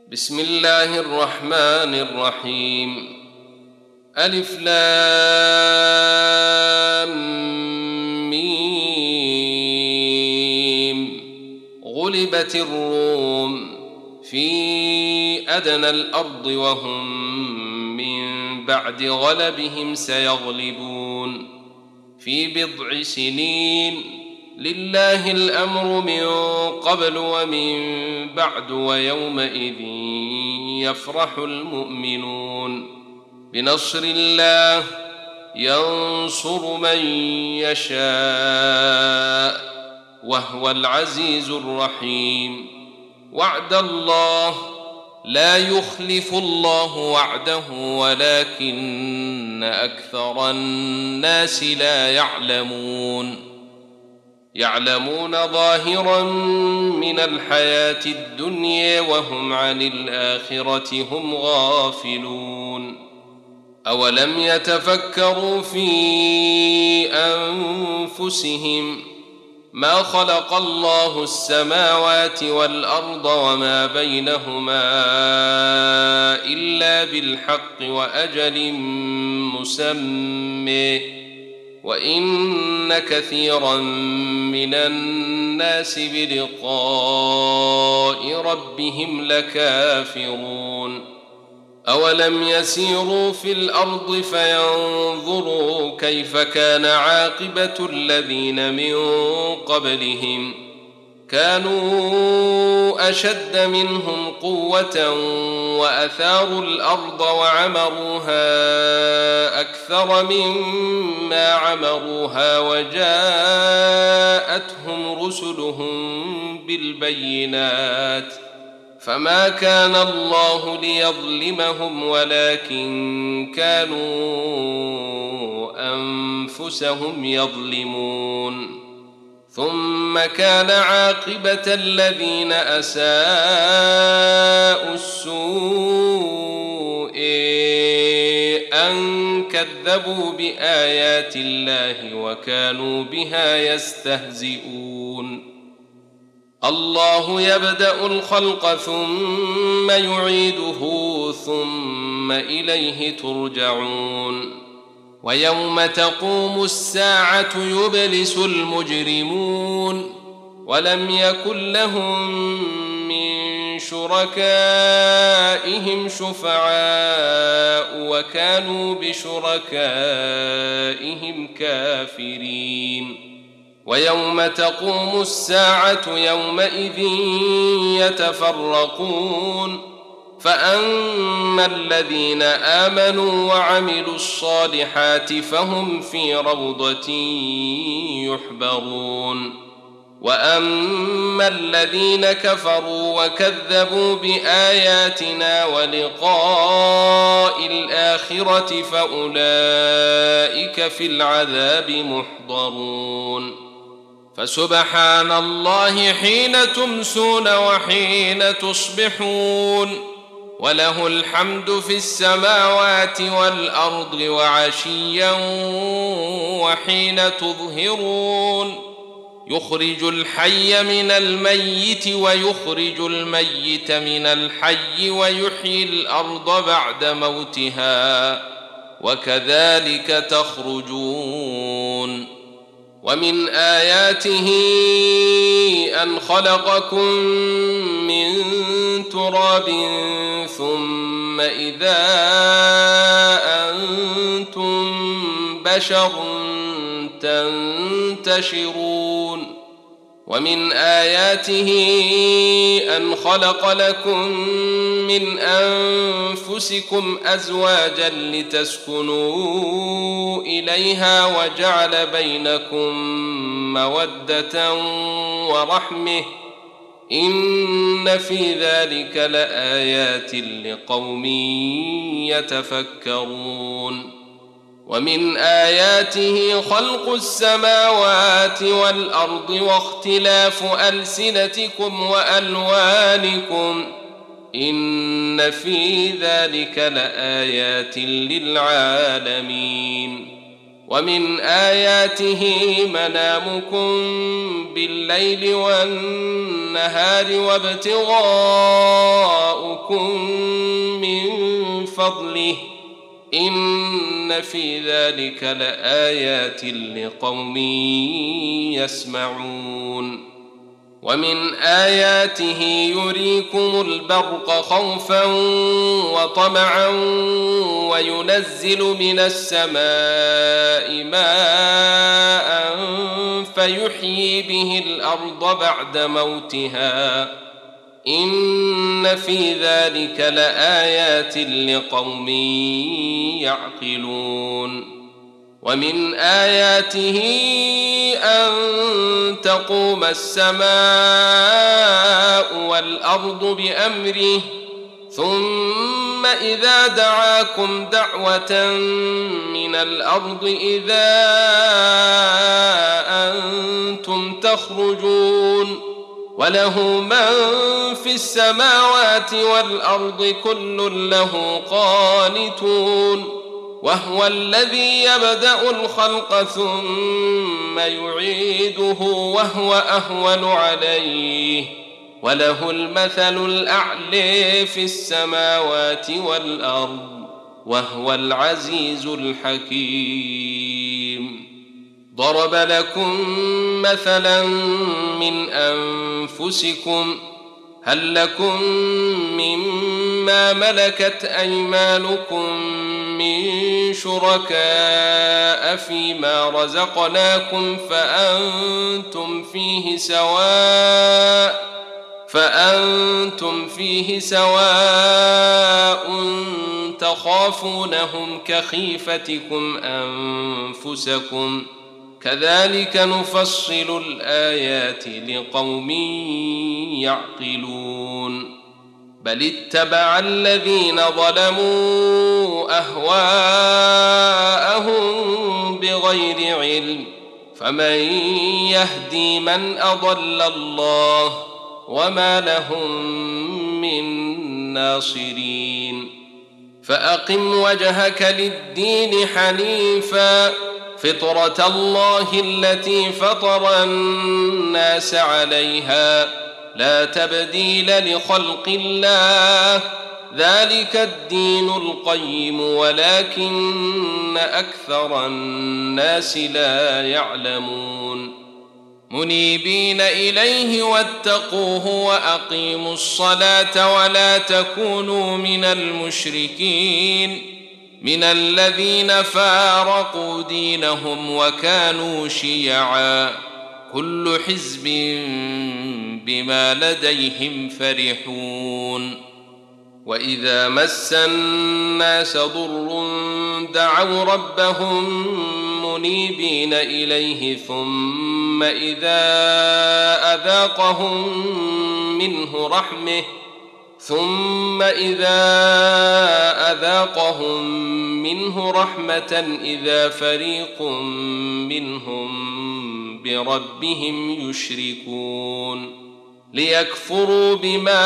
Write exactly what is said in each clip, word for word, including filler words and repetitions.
بسم الله الرحمن الرحيم. ألف لام ميم. غلبت الروم في أدنى الأرض وهم من بعد غلبهم سيغلبون في بضع سنين. لله الأمر من قبل ومن بعد ويومئذ يفرح المؤمنون بنصر الله ينصر من يشاء وهو العزيز الرحيم. وعد الله لا يخلف الله وعده ولكن أكثر الناس لا يعلمون. يعلمون ظاهرا من الحياة الدنيا وهم عن الآخرة هم غافلون. أولم يتفكروا في أنفسهم ما خلق الله السماوات والأرض وما بينهما إلا بالحق وأجل مسمى وإن كثيرا من الناس بلقاء ربهم لكافرون. أولم يسيروا في الأرض فينظروا كيف كان عاقبة الذين من قبلهم كانوا أشد منهم قوة وأثاروا الأرض وعمروها أكثر مما عمروها وجاءتهم رسلهم بالبينات فما كان الله ليظلمهم ولكن كانوا أنفسهم يظلمون. ثم كان عاقبة الذين أساءوا السوء أن كذبوا بآيات الله وكانوا بها يستهزئون. الله يبدأ الخلق ثم يعيده ثم إليه ترجعون. ويوم تقوم الساعة يبلس المجرمون ولم يكن لهم من شركائهم شفعاء وكانوا بشركائهم كافرين. ويوم تقوم الساعة يومئذ يتفرقون فأما الذين آمنوا وعملوا الصالحات فهم في روضة يحبرون. وأما الذين كفروا وكذبوا بآياتنا ولقاء الآخرة فأولئك في العذاب محضرون. فسبحان الله حين تمسون وحين تصبحون وله الحمد في السماوات والأرض وعشيا وحين تظهرون. يخرج الحي من الميت ويخرج الميت من الحي ويحيي الأرض بعد موتها وكذلك تخرجون. ومن آياته أن خلقكم من تراب ثم إذا أنتم بشر تنتشرون. ومن آياته أن خلق لكم من أنفسكم أزواجا لتسكنوا إليها وجعل بينكم مودة ورحمة إن في ذلك لآيات لقوم يتفكرون. ومن آياته خلق السماوات والأرض واختلاف ألسنتكم وألوانكم إن في ذلك لآيات للعالمين. ومن آياته منامكم بالليل والنهار وابتغاؤكم من فضله إن في ذلك لآيات لقوم يسمعون ومن آياته يريكم البرق خوفا وطمعا وينزل من السماء ماء فيحيي به الأرض بعد موتها إن في ذلك لآيات لقوم يعقلون ومن آياته أن تقوم السماء والأرض بأمره ثم إذا دعاكم دعوة من الأرض إذا أنتم تخرجون وله من في السماوات والأرض كل له قانتون وهو الذي يبدأ الخلق ثم يعيده وهو أهون عليه وله المثل الأعلى في السماوات والأرض وهو العزيز الحكيم ضرب لكم مثلا من أنفسكم هل لكم مما ملكت أيمانكم من شركاء فيما رزقناكم فأنتم فيه سواء فأنتم فيه سواء تخافونهم كخيفتكم أنفسكم كذلك نفصل الآيات لقوم يعقلون بل اتبع الذين ظلموا أهواءهم بغير علم فمن يهدي من أضل الله وما لهم من ناصرين فأقم وجهك للدين حنيفا فطرة الله التي فطر الناس عليها لا تبديل لخلق الله ذلك الدين القيم ولكن أكثر الناس لا يعلمون منيبين إليه واتقوه وأقيموا الصلاة ولا تكونوا من المشركين من الذين فارقوا دينهم وكانوا شيعا كل حزب بما لديهم فرحون وإذا مس الناس ضر دعوا ربهم منيبين إليه ثم إذا أذاقهم منه رحمة ثم إذا أذاقهم منه رحمة إذا فريق منهم بربهم يشركون ليكفروا بما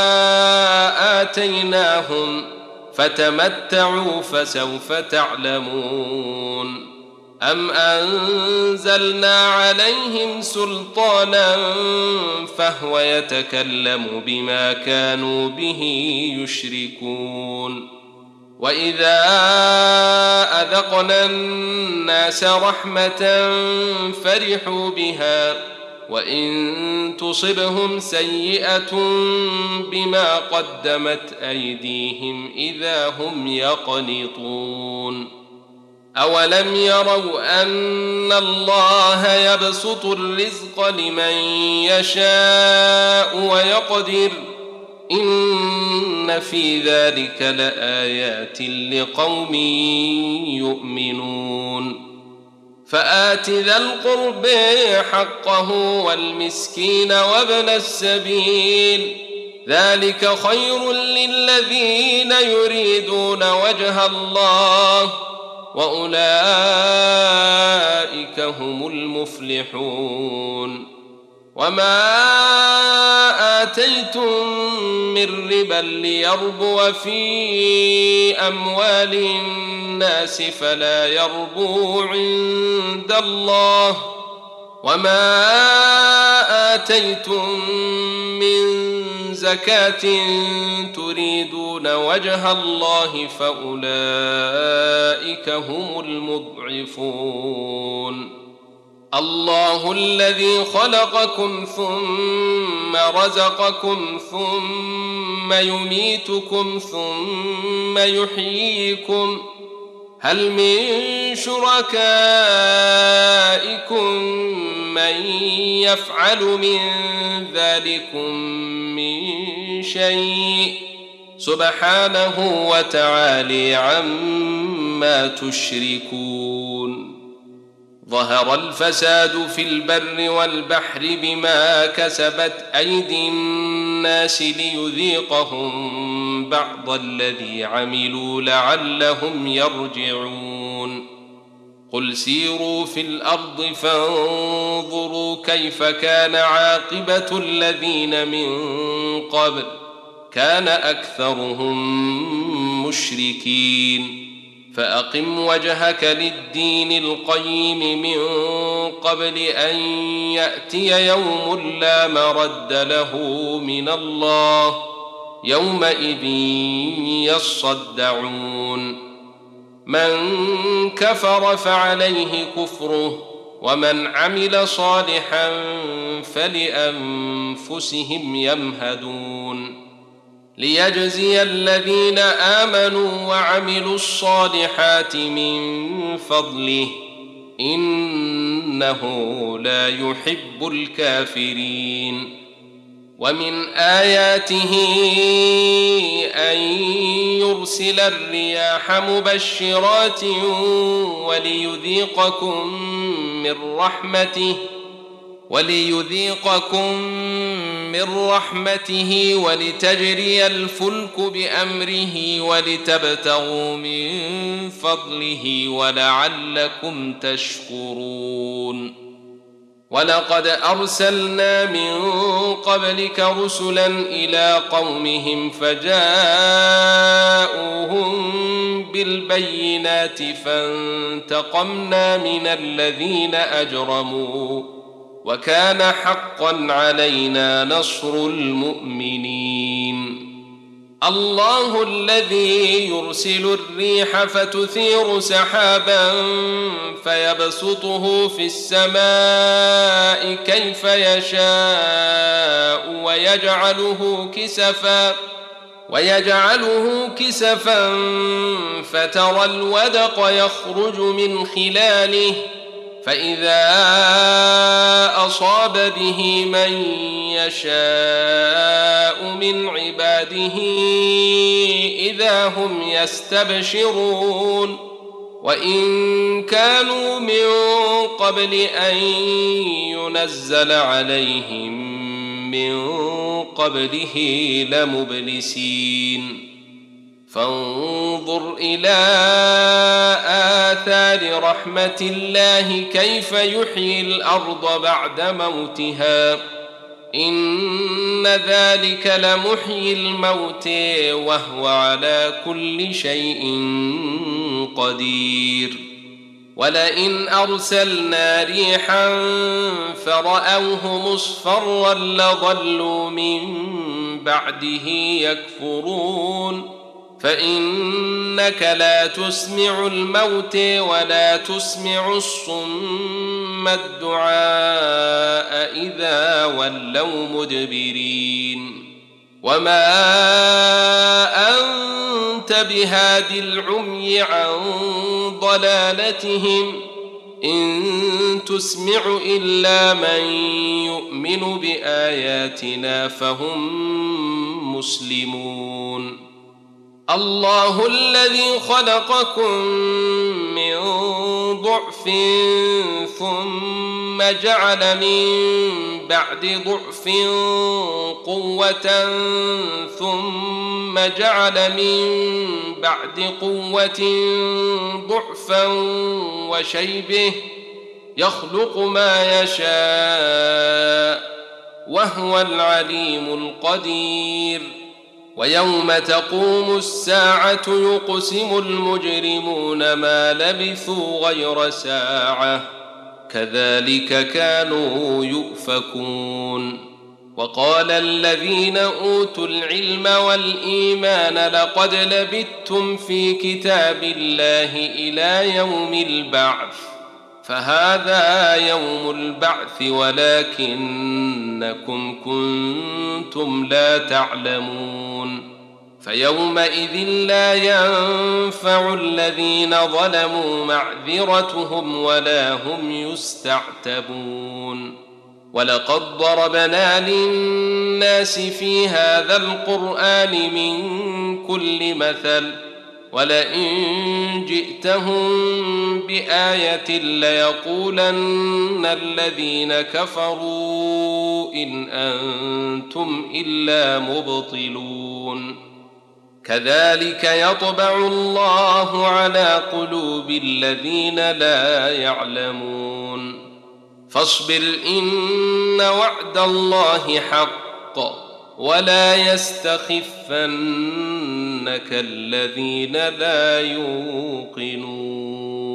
آتيناهم فتمتعوا فسوف تعلمون أم أنزلنا عليهم سلطانا فهو يتكلم بما كانوا به يشركون وإذا أذقنا الناس رحمة فرحوا بها وإن تصبهم سيئة بما قدمت أيديهم إذا هم يقنطون أولم يروا أن الله يبسط الرزق لمن يشاء ويقدر إن في ذلك لآيات لقوم يؤمنون فآت ذا القرب حقه والمسكين وابن السبيل ذلك خير للذين يريدون وجه الله وأولئك هم المفلحون وما آتيتم من ربا ليربو في أموال الناس فلا يربو عند الله، وما آتيتم من زكاة تريدون وجه الله فأولئك هم المضعفون. الله الذي خلقكم ثم رزقكم ثم يميتكم ثم يحييكم، هل من شركائكم من يفعل من ذلكم من شيء؟ سبحانه وتعالى عما تشركون. ظهر الفساد في البر والبحر بما كسبت أيدي الناس ليذيقهم بعض الذي عملوا لعلهم يرجعون. قل سيروا في الأرض فانظروا كيف كان عاقبة الذين من قبل، كان أكثرهم مشركين. فأقم وجهك للدين القيم من قبل أن يأتي يوم لا مرد له من الله، يومئذ يصدعون. من كفر فعليه كفره ومن عمل صالحا فلأنفسهم يمهدون. ليجزي الذين آمنوا وعملوا الصالحات من فضله، إنه لا يحب الكافرين. ومن آياته أن يرسل الرياح مبشرات وليذيقكم من رحمته وليذيقكم من رحمته ولتجري الفلك بأمره ولتبتغوا من فضله ولعلكم تشكرون. ولقد أرسلنا من قبلك رسلا إلى قومهم فجاءوهم بالبينات فانتقمنا من الذين أجرموا وكان حقا علينا نصر المؤمنين. الله الذي يرسل الريح فتثير سحابا فيبسطه في السماء كيف يشاء ويجعله كسفا ويجعله كسفا فترى الودق يخرج من خلاله فإذا أصاب به من يشاء من عباده إذا هم يستبشرون. وإن كانوا من قبل أن ينزل عليهم من قبله لمبلسين. فانظر إلى آثار رحمة الله كيف يحيي الأرض بعد موتها، إن ذلك لمحيي الموت وهو على كل شيء قدير. ولئن أرسلنا ريحا فرأوه مصفرا لظلوا من بعده يكفرون. فإنك لا تسمع الموت ولا تسمع الصم الدعاء إذا ولوا مدبرين. وما أنت بهاد العمي عن ضلالتهم إن تسمع إلا من يؤمن بآياتنا فهم مسلمون. الله الذي خلقكم من ضعف ثم جعل من بعد ضعف قوة ثم جعل من بعد قوة ضعفا وشيبه يخلق ما يشاء وهو العليم القدير. ويوم تقوم الساعة يقسم المجرمون ما لبثوا غير ساعة كذلك كانوا يؤفكون. وقال الذين أوتوا العلم والإيمان لقد لبثتم في كتاب الله إلى يوم البعث فهذا يوم البعث ولكنكم كنتم لا تعلمون. فيومئذ لا ينفع الذين ظلموا معذرتهم ولا هم يستعتبون. ولقد ضربنا للناس في هذا القرآن من كل مثل ولئن جئتهم بآية ليقولن الذين كفروا إن أنتم إلا مبطلون. كذلك يطبع الله على قلوب الذين لا يعلمون. فاصبر إن وعد الله حق ولا يستخفنك الذين لا يوقنون.